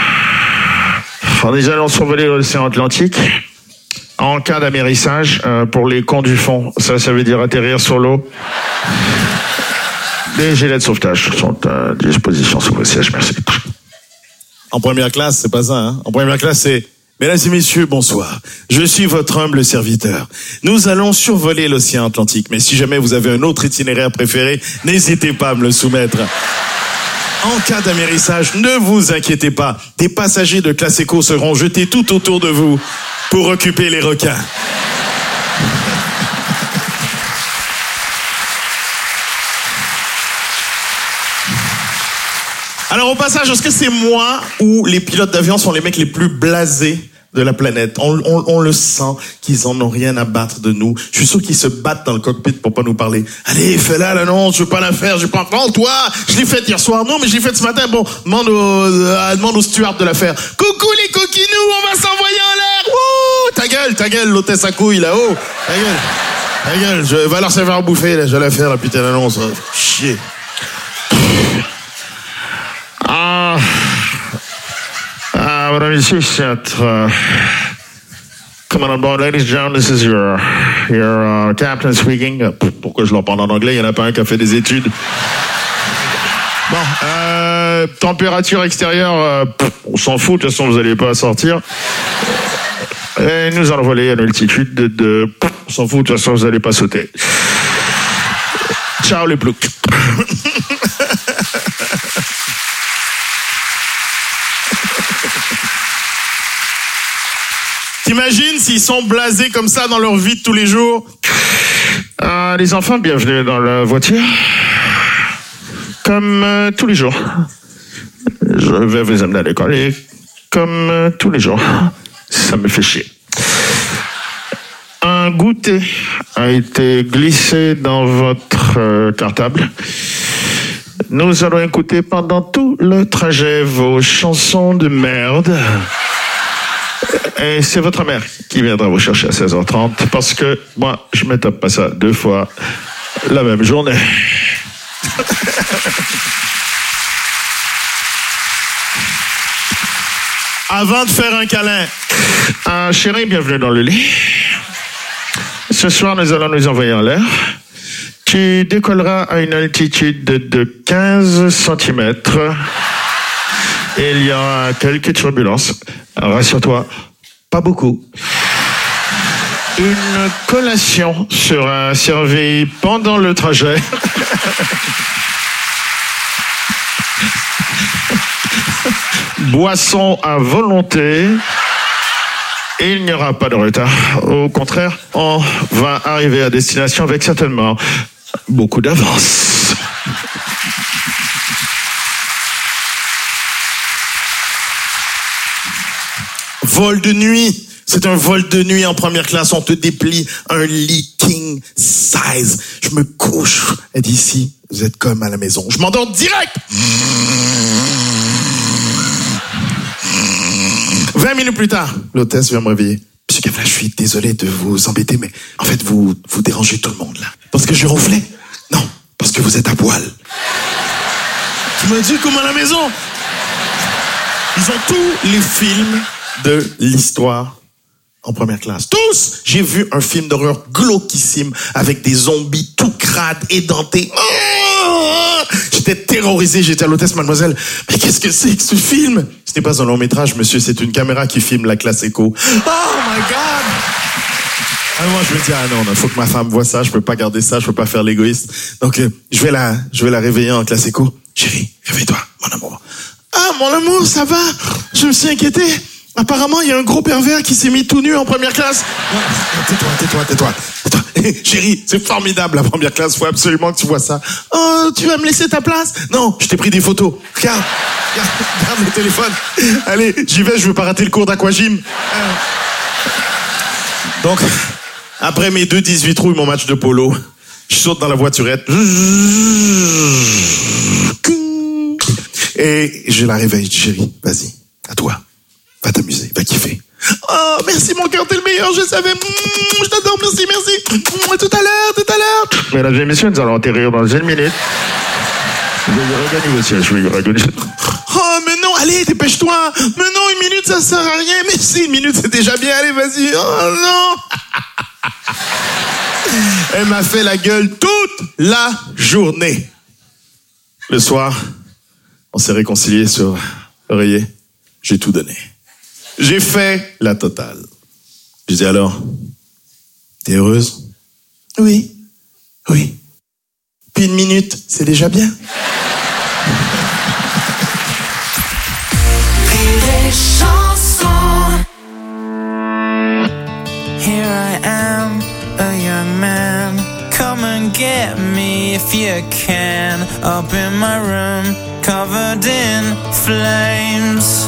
Nous allons survoler l'océan Atlantique. En cas d'amérissage, euh, pour les cons du fond, ça, ça veut dire atterrir sur l'eau. Les gilets de sauvetage sont à disposition sous vos sièges, merci. En première classe, c'est pas ça, hein. En première classe, c'est... Mesdames et messieurs, bonsoir. Je suis votre humble serviteur. Nous allons survoler l'océan Atlantique, mais si jamais vous avez un autre itinéraire préféré, n'hésitez pas à me le soumettre. En cas d'amérissage, ne vous inquiétez pas. Des passagers de classe éco seront jetés tout autour de vous pour occuper les requins. Alors au passage, est-ce que c'est moi ou les pilotes d'avion sont les mecs les plus blasés de la planète? On, on, on le sent qu'ils en ont rien à battre de nous. Je suis sûr qu'ils se battent dans le cockpit pour pas nous parler. Allez, fais-la l'annonce, je veux pas la faire, je pas. Non, toi, je l'ai faite hier soir. Non, mais je l'ai faite ce matin. Bon, demande au, euh, demande au steward de la faire. Coucou les coquinous, on va s'envoyer en l'air. Wouh, ta gueule, ta gueule, l'hôtesse à couilles là-haut. Ta gueule, ta gueule. Je vais leur servir à bouffer là. Je vais la faire la putain d'annonce. Hein. Chier. Ah, ah, mesdames et messieurs, c'est uh, Commandant de bord, ladies and gentlemen, this is your, your uh, captain speaking. Uh, pourquoi je leur parle en anglais? Il n'y en a pas un qui a fait des études. Bon, euh, température extérieure, euh, on s'en fout, de toute façon, vous n'allez pas sortir. Et nous allons voler à une altitude de, de on s'en fout, de toute façon, vous n'allez pas sauter. Ciao les ploucs. T'imagines s'ils sont blasés comme ça dans leur vie de tous les jours? euh, Les enfants, bienvenue dans la voiture. Comme euh, tous les jours. Je vais vous amener à l'école et comme euh, tous les jours. Ça me fait chier. Un goûter a été glissé dans votre euh, cartable. Nous allons écouter pendant tout le trajet vos chansons de merde. Et c'est votre mère qui viendra vous chercher à seize heures trente parce que moi, je me tape pas ça deux fois la même journée. Avant de faire un câlin. Ah, chérie, bienvenue dans le lit. Ce soir, nous allons nous envoyer en l'air. Tu décolleras à une altitude de, de quinze centimètres. Et il y aura quelques turbulences. Rassure-toi, pas beaucoup. Une collation sera servie pendant le trajet. Boisson à volonté. Il n'y aura pas de retard. Au contraire, on va arriver à destination avec certainement beaucoup d'avance. Vol de nuit. C'est un vol de nuit en première classe. On te déplie un lit king size. Je me couche. Et d'ici, vous êtes comme à la maison. Je m'endors direct. Vingt minutes plus tard, l'hôtesse vient me réveiller. Monsieur Kefla, je suis désolé de vous embêter, mais en fait, vous, vous dérangez tout le monde, là. Parce que je ronflais? Non, parce que vous êtes à poil. Tu m'as dit comme à la maison. Ils ont tous les films de l'histoire en première classe. Tous! J'ai vu un film d'horreur glauquissime avec des zombies tout crades, édentés. J'étais terrorisé, j'étais à l'hôtesse, mademoiselle. Mais qu'est-ce que c'est que ce film? Ce n'est pas un long métrage, monsieur, c'est une caméra qui filme la classe éco. Oh my God! Alors moi, je me dis, ah non, il faut que ma femme voit ça, je peux pas garder ça, je peux pas faire l'égoïste. Donc, euh, je vais la, je vais la réveiller en classe éco. Chérie, réveille-toi, mon amour. Ah, mon amour, ça va? Je me suis inquiété. Apparemment, il y a un gros pervers qui s'est mis tout nu en première classe. Non, tais-toi, tais-toi, tais-toi. tais-toi. Chérie, c'est formidable la première classe. Faut absolument que tu vois ça. Oh, tu vas me laisser ta place? Non, je t'ai pris des photos. Regarde, regarde, regarde le téléphone. Allez, j'y vais. Je veux pas rater le cours d'aquagym. Donc, Après mes deux dix-huit trous et mon match de polo, je saute dans la voiturette. Et je la réveille. Je dis, chérie, vas-y, à toi. Va t'amuser, va kiffer. Oh, merci mon cœur, t'es le meilleur, je savais. Mmh, je t'adore, merci, merci. Mmh, tout à l'heure, tout à l'heure. Mesdames et messieurs, nous allons atterrir dans une minute. Vous avez regagné votre siège, oui, regagné. Oh, mais non, allez, dépêche-toi. Mais non, une minute, ça sert à rien. Mais si, une minute, c'est déjà bien. Allez, vas-y. Oh, non. Elle m'a fait la gueule toute la journée. Le soir, on s'est réconciliés sur l'oreiller. J'ai tout donné. J'ai fait la totale. Je dis alors, t'es heureuse? Oui. Oui. Puis une minute, c'est déjà bien. Les chansons. Here I am, a young man. Come and get me if you can. Up in my room, covered in flames.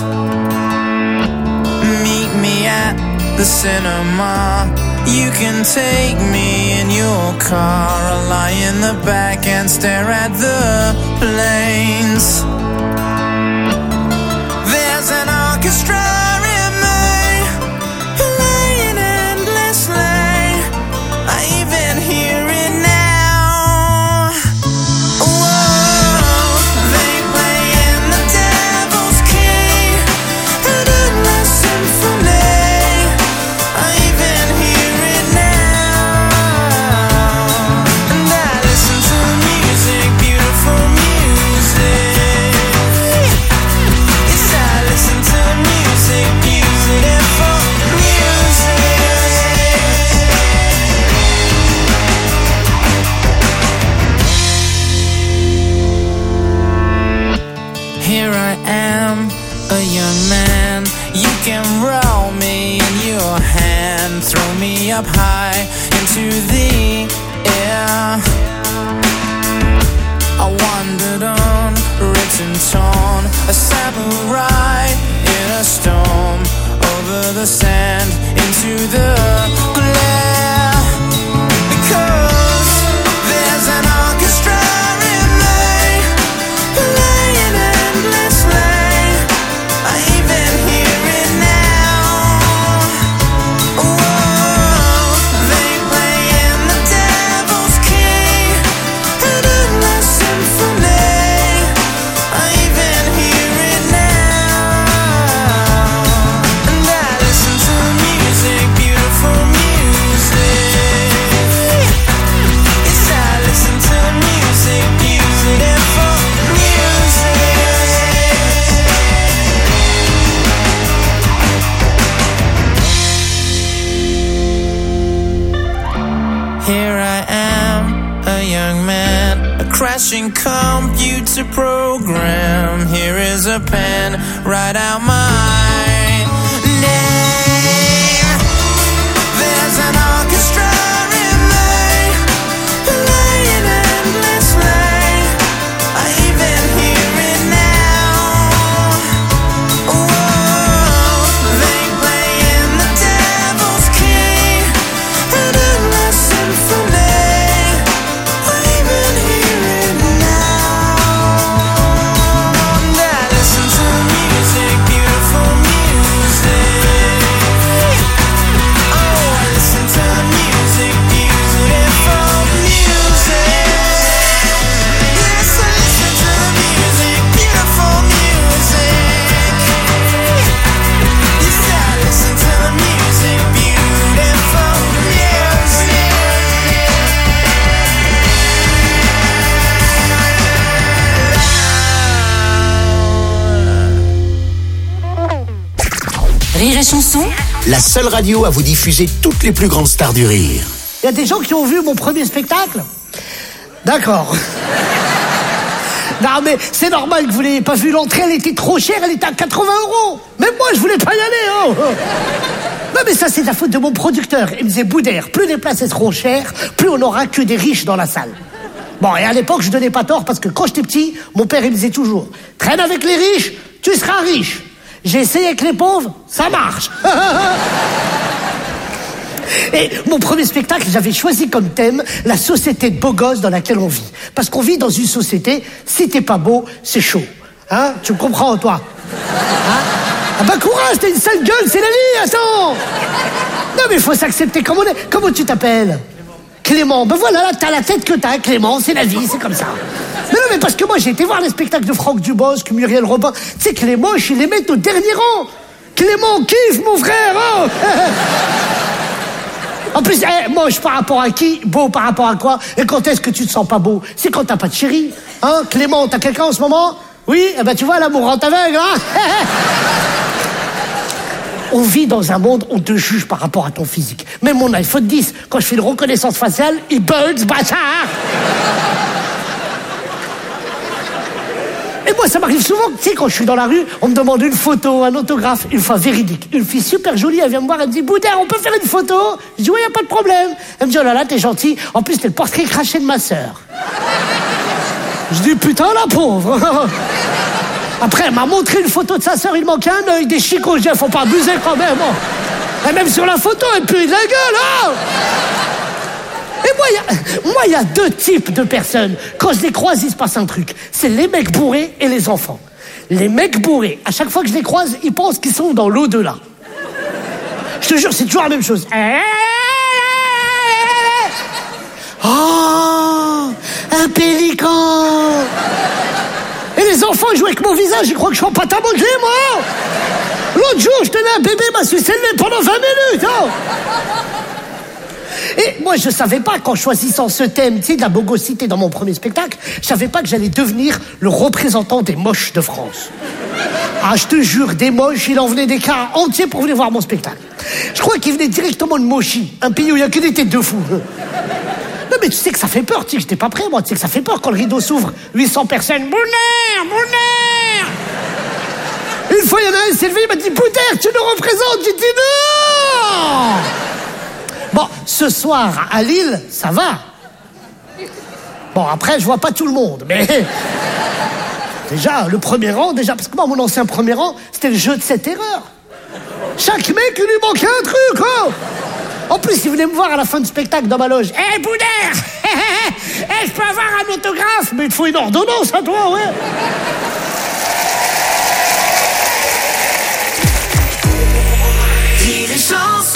Meet me at the cinema. You can take me in your car. I'll lie in the back and stare at the planes. There's an orchestra in me, playing endlessly. I even hear it now. Whoa, they play in the Devil's Key, an endless symphony. I even hear it now. And I listen to music, beautiful music. Yes, I listen to music, beautiful music. Here I am, a young man. You can roll me in your hand, throw me up high into the air. I wandered on, ripped and torn, a samurai in a storm, over the sand, into the glare. Because there's an orchestra in me, playing endlessly. I even hear it now. Whoa, they play in the Devil's Key, an endless symphony. I even hear it now. And I listen to music, beautiful music. Yes, I listen to music, beautiful music. Here I am, a young man, a crashing computer program. Here is a pen, write out my name. There's an orchestra in me, playing endlessly. I even hear it now. Whoa, they play in the Devil's Key, an endless symphony. I even hear it now. And I listen to music, beautiful music. Oh, I listen to music, beautiful music. Yes, I listen to music, beautiful music. Yes, I listen to music, beautiful Rire et chanson, La seule radio à vous diffuser toutes les plus grandes stars du rire. Il y a des gens qui ont vu mon premier spectacle? D'accord. Non mais c'est normal que vous n'ayez pas vu l'entrée, elle était trop chère, elle était à quatre-vingts euros. Même moi je voulais pas y aller. Oh. Non mais ça c'est la faute de mon producteur. Il me disait Boudère, plus les places seront chères, plus on aura que des riches dans la salle. Bon et à l'époque je donnais pas tort parce que quand j'étais petit, mon père il me disait toujours traîne avec les riches, tu seras riche. J'ai essayé avec les pauvres, ça marche. Et mon premier spectacle, j'avais choisi comme thème la société de beaux gosses dans laquelle on vit. Parce qu'on vit dans une société, si t'es pas beau, c'est chaud. Hein? Tu me comprends, toi? Hein? Ah bah courage, t'as une sale gueule, c'est la vie, attends! Non mais il faut s'accepter comme on est. Comment tu t'appelles? Clément. Ben voilà, là, t'as la tête que t'as, Clément, c'est la vie, c'est comme ça. Mais non, mais parce que moi, j'ai été voir les spectacles de Franck Dubosc, Muriel Robin. Tu sais, Clément, je les mets au dernier rang. Clément, kiffe, mon frère, oh. En plus, eh, moche par rapport à qui? Beau par rapport à quoi? Et quand est-ce que tu te sens pas beau? C'est quand t'as pas de chérie. Hein, Clément, t'as quelqu'un en ce moment? Oui? Eh ben, tu vois, l'amour rend aveugle, hein. On vit dans un monde où on te juge par rapport à ton physique. Même mon iPhone dix, quand je fais une reconnaissance faciale, il bug, ce bâtard. Et moi, ça m'arrive souvent, tu sais, quand je suis dans la rue, on me demande une photo, un autographe, une fois véridique. Une fille super jolie, elle vient me voir, elle me dit, Boudère, on peut faire une photo? Je dis, oui, y a pas de problème. Elle me dit, oh là là, t'es gentil. En plus, t'es le portrait craché de ma sœur. Je dis, putain, la pauvre. Après, elle m'a montré une photo de sa sœur, il manquait un œil, des chicots. Je dis, faut pas abuser quand même. Oh. Et même sur la photo, elle pue de la gueule. Oh. Et moi, il y a, moi, il y a deux types de personnes. Quand je les croise, il se passe un truc. C'est les mecs bourrés et les enfants. Les mecs bourrés, à chaque fois que je les croise, ils pensent qu'ils sont dans l'au-delà. Je te jure, c'est toujours la même chose. Oh, un pélican. Et les enfants, ils jouent avec mon visage, ils croient que je suis en pâte à modeler, moi. L'autre jour, je tenais un bébé, m'a sucé le nez pendant vingt minutes. Oh. Et moi, je savais pas, qu'en choisissant ce thème, tu sais, de la bogosité dans mon premier spectacle, je savais pas que j'allais devenir le représentant des moches de France. Ah, je te jure, des moches, il en venait des cars entiers pour venir voir mon spectacle. Je crois qu'il venait directement de Mochi, un pays où il y a que des têtes de fous. Non, mais tu sais que ça fait peur, tu sais que j'étais pas prêt, moi, tu sais que ça fait peur quand le rideau s'ouvre. huit cents personnes, Boudère, Boudère. Une fois, il y en a un, il s'est levé, il m'a dit, Boudère, tu nous représentes. J'ai dit, non. Bon, ce soir, à Lille, ça va. Bon, après, je vois pas tout le monde, mais... Déjà, le premier rang, déjà, parce que moi, mon ancien premier rang, c'était le jeu de cette erreur. Chaque mec, il lui manquait un truc, oh. En plus, il venait me voir à la fin du spectacle dans ma loge. Hé, hey, Boudère. Hey, je peux avoir un autographe? Mais il te faut une ordonnance à toi, ouais. Rire et chanson.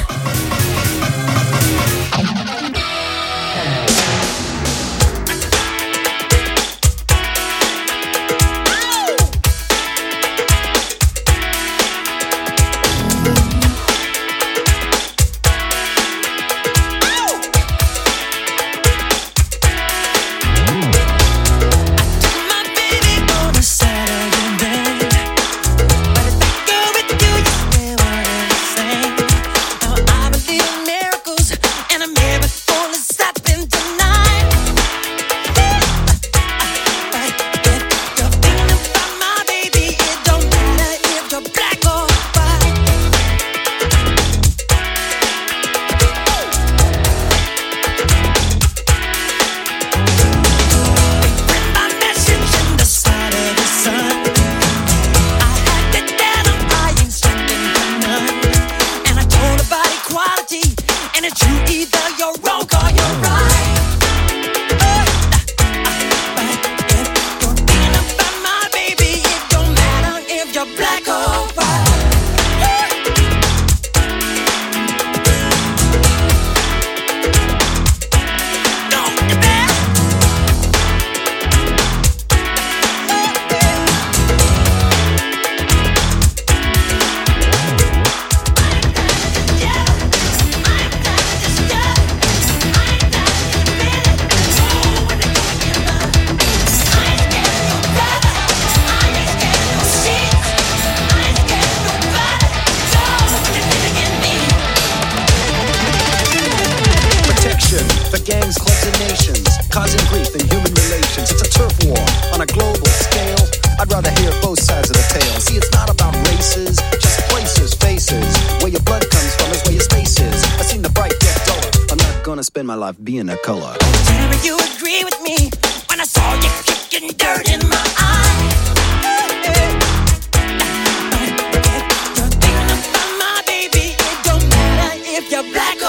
My life being a color. Tell me you agree with me when I saw you kicking dirt in my eye. You're thinking about my baby. It don't matter if you're black or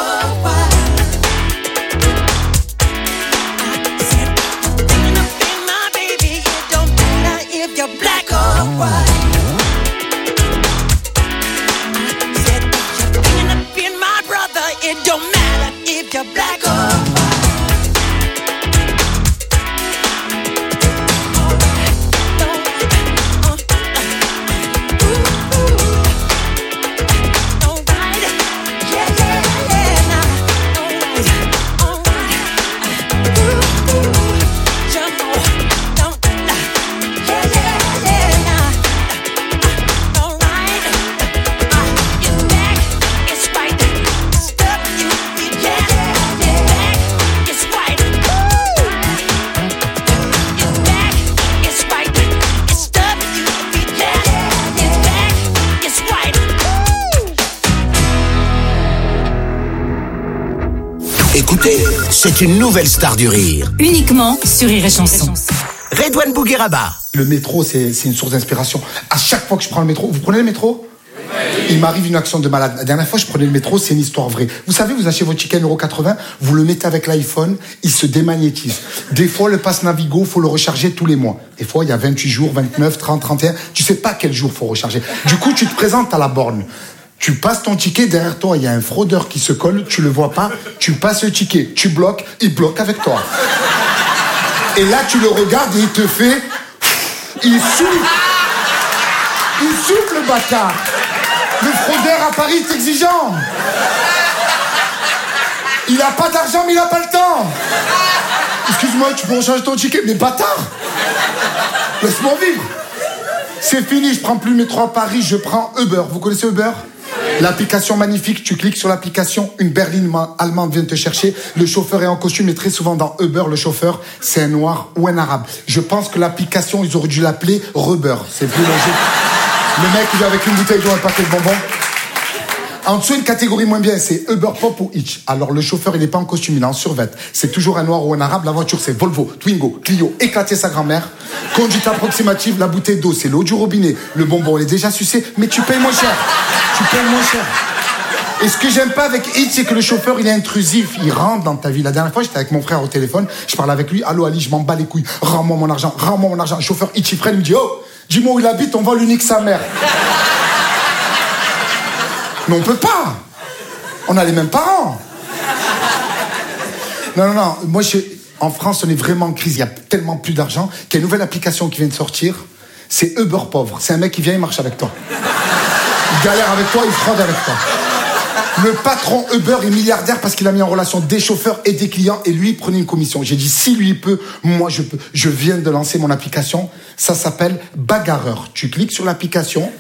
Écoutez, c'est une nouvelle star du rire. Uniquement sur Rire et Chanson. Redouane Bougueraba. Le métro, c'est c'est une source d'inspiration. À chaque fois que je prends le métro, vous prenez le métro ? Il m'arrive une action de malade. La dernière fois, je prenais le métro, c'est une histoire vraie. Vous savez, vous achetez votre ticket un euro quatre-vingts, vous le mettez avec l'iPhone, il se démagnétise. Des fois, le pass Navigo, faut le recharger tous les mois. Des fois, il y a vingt-huit jours, vingt-neuf, trente, trente et un. Tu sais pas quel jour faut recharger. Du coup, tu te présentes à la borne. Tu passes ton ticket, derrière toi, il y a un fraudeur qui se colle, tu le vois pas, tu passes le ticket, tu bloques, il bloque avec toi. Et là, tu le regardes et il te fait... Il souffle. Il souffle, le bâtard. Le fraudeur à Paris est exigeant. Il a pas d'argent, mais il a pas le temps. Excuse-moi, tu peux recharger ton ticket? Mais bâtard, laisse-moi vivre. C'est fini, je prends plus le métro à Paris, je prends Uber. Vous connaissez Uber? L'application magnifique, tu cliques sur l'application, une berline allemande vient te chercher, le chauffeur est en costume et très souvent dans Uber, le chauffeur, c'est un noir ou un arabe. Je pense que l'application, ils auraient dû l'appeler Rubber, c'est plus logique. Le mec, il est avec une bouteille d'eau, un paquet de bonbons. En dessous, une catégorie moins bien, c'est Uber Pop ou Hitch. Alors, le chauffeur, il n'est pas en costume, il est en survêt. C'est toujours un noir ou un arabe. La voiture, c'est Volvo, Twingo, Clio, éclater sa grand-mère. Conduite approximative, la bouteille d'eau, c'est l'eau du robinet. Le bonbon, il est déjà sucé, mais tu payes moins cher. Tu payes moins cher. Et ce que j'aime pas avec Hitch, c'est que le chauffeur, il est intrusif. Il rentre dans ta vie. La dernière fois, j'étais avec mon frère au téléphone. Je parlais avec lui. Allô, Ali, je m'en bats les couilles. Rends-moi mon argent. Rends-moi mon argent. Le chauffeur Hitch, il freine, il me dit, oh, dis-moi où il habite, on va l'unique sa mère. Mais on peut pas. On a les mêmes parents. Non, non, non. Moi, je... en France, on est vraiment en crise. Il y a tellement plus d'argent qu'il y a une nouvelle application qui vient de sortir. C'est Uber Pauvre. C'est un mec qui vient, il marche avec toi. Il galère avec toi, il fraude avec toi. Le patron Uber est milliardaire parce qu'il a mis en relation des chauffeurs et des clients et lui, il prenait une commission. J'ai dit, si lui il peut, moi je peux. Je viens de lancer mon application. Ça s'appelle Bagarreur. Tu cliques sur l'application.